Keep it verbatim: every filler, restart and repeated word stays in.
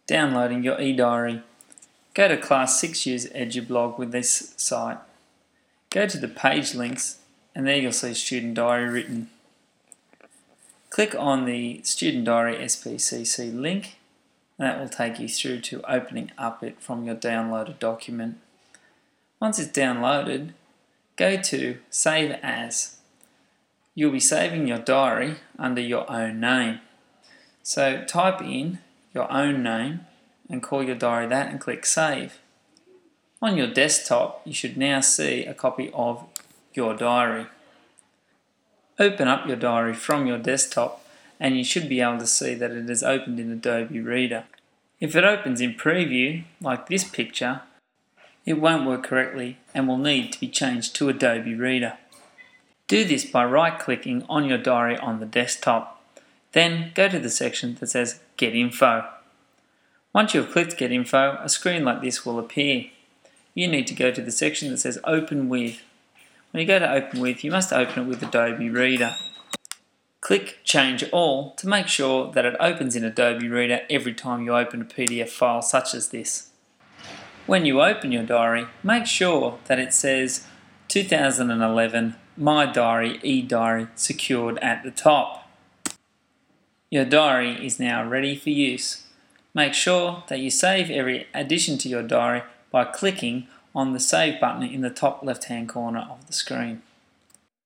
downloading your eDiary. Go to Class six Years Edublog with this site. Go to the page links and there you'll see Student Diary written. Click on the Student Diary S P C C link and that will take you through to opening up it from your downloaded document. Once it's downloaded, go to Save As. You'll be saving your diary under your own name. So type in your own name and call your diary that and click Save. On your desktop, you should now see a copy of your diary. Open up your diary from your desktop and you should be able to see that it is opened in Adobe Reader. If it opens in Preview, like this picture, it won't work correctly and will need to be changed to Adobe Reader. Do this by right-clicking on your diary on the desktop. Then go to the section that says Get Info. Once you have clicked Get Info, a screen like this will appear. You need to go to the section that says Open With. When you go to Open With, you must open it with Adobe Reader. Click Change All to make sure that it opens in Adobe Reader every time you open a P D F file such as this. When you open your diary, make sure that it says two thousand eleven My Diary eDiary secured at the top. Your diary is now ready for use. Make sure that you save every addition to your diary by clicking on the Save button in the top left hand corner of the screen.